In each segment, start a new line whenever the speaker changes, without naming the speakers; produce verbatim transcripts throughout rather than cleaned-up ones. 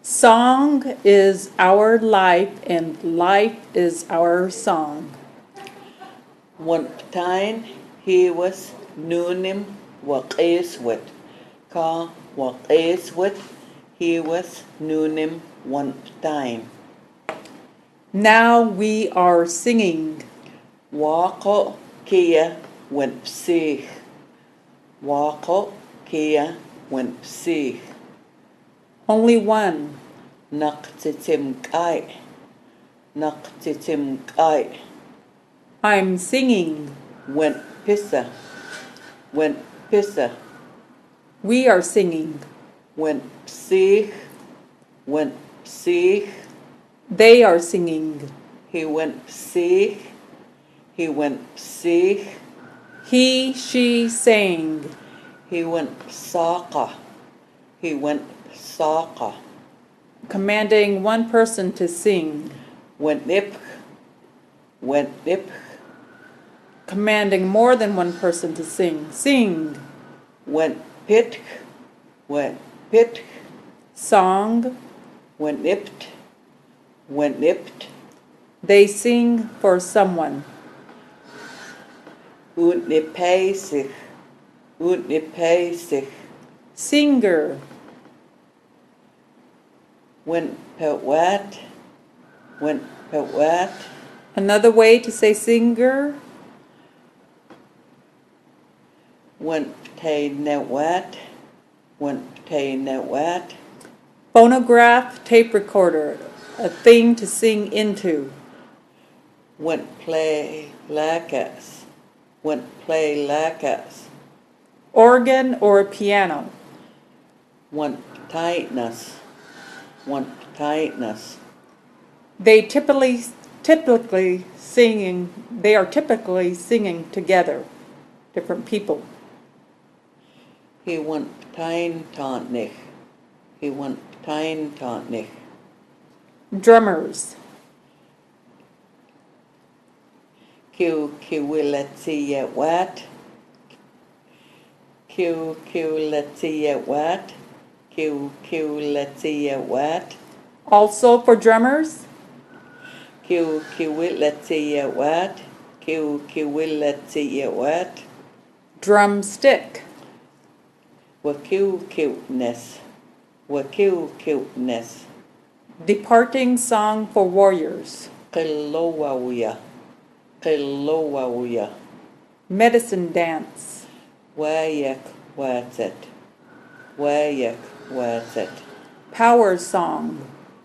Song is our life and life is our song.
One time he was noonim waqiswat. Ka waqiswat he was noonim one time.
Now we are singing.
Waqo kia wen psich. Waqo kia wen psich.
Only one.
Naqtitim kai. Naqtitim kai.
I'm singing.
Wen pissa. Wen pissa.
We are singing.
Wen psich. Wen psich.
They are singing.
He went psich. He went psich.
He, she sang.
He went psaqa. He went psaqa.
Commanding one person to sing.
Went nip. Went nip.
Commanding more than one person to sing. Sing.
Went pit. Went pit.
Song.
Went nipped. Went nipped.
They sing for someone.
Ut nipasich. Ut nipasich.
Singer.
Went pewat. Went pewat.
Another way to say singer.
Went tay newat. Went tay newat.
Phonograph, tape recorder. A thing to sing into.
Went play lakas. Went play lakas.
Organ or piano.
Went tightness. Went tightness.
They typically typically singing they are typically singing together. Different people.
He went tine tantnich. He went tine tantnich.
Drummers.
Q Q let's see yet what? Q Q let's see yet what? Q Q let's see yet what?
Also for drummers.
Q Q let's see yet what? Q Q let's see yet what?
Drumstick.
What Q cuteness? What Q cuteness?
Departing song for warriors.
Qillowawya. Qillowawya.
Medicine dance.
Wayak watzet. Wayak watzet.
Power song.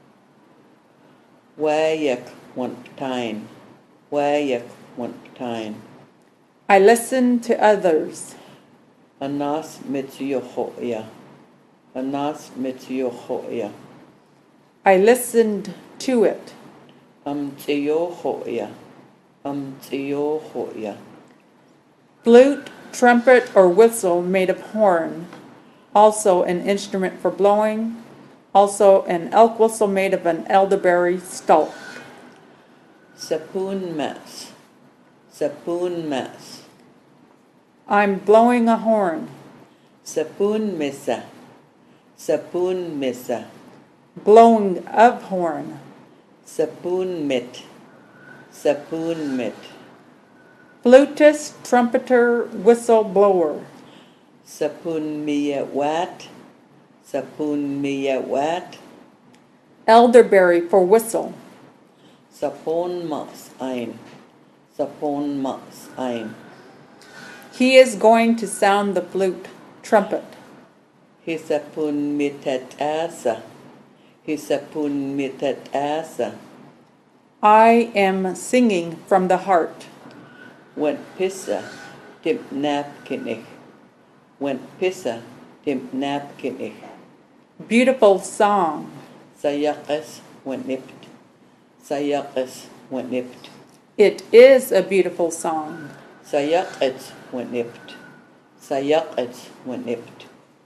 Wayak one time. Wayak one time.
I listen to others.
Anas mitziyohoya. Anas mitziyohoya.
I listened to it.
Um tsiyohoya. Um tsiyohoya.
Flute, trumpet, or whistle made of horn. Also an instrument for blowing. Also an elk whistle made of an elderberry stalk.
Sapun mas. Sapun mas.
I'm blowing a horn.
Sapun misa. Sapun misa.
Blowing of horn.
Sapun mit. Sapun mit.
Flutist, trumpeter, whistle blower.
Sapun miya wat. Sapun miya wat.
Elderberry for whistle.
Sapon mas ein. Sapon mas ein.
He is going to sound the flute, trumpet.
Hisapun mitet asa. Hisapun mitet asa.
I am singing from the heart.
Went pissa. Tim napkinich. Went pissa. Tim napkinich.
Beautiful song.
Sayakas went nipped. Sayakas went nipped.
It is a beautiful song.
Sayakats went nipped. Sayakats went nipped.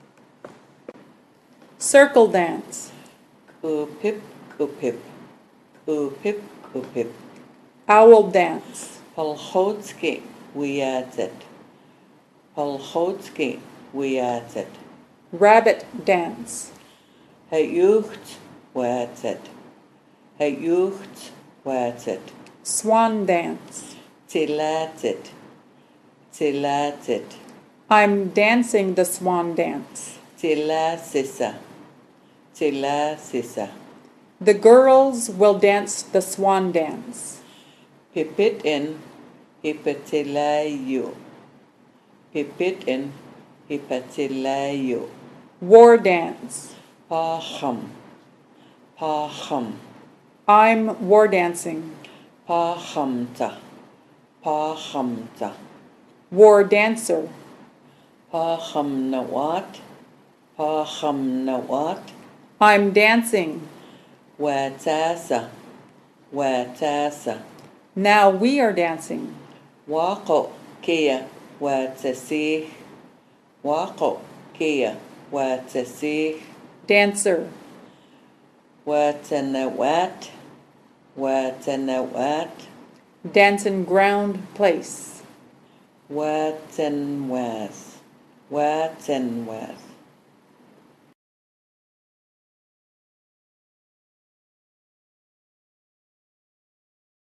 Circle dance.
Kupip, kupip. Kupip, kupip.
Owl dance.
Palchotsky wiadzet. Palchotsky wiadzet.
Rabbit dance.
Hayucht What's it? Het jeugd, what's it?
Swan dance.
Tilatit, tilatit,
I'm dancing the swan dance.
tilasisa, tilasisa.
The girls will dance the swan dance.
Pipitin, hipatilayo. Pipitin, hipatilayo.
War dance.
Pacham, pacham,
I'm war dancing.
pachamta, pachamta.
War dancer.
Pacham na wat, pacham na wat.
I'm dancing.
Watasa, watasa.
Now we are dancing.
Wako kia watasi. Wako kia watasi.
Dancer.
Watana wat, watana wat.
Dancing ground place.
Watan was, watan was.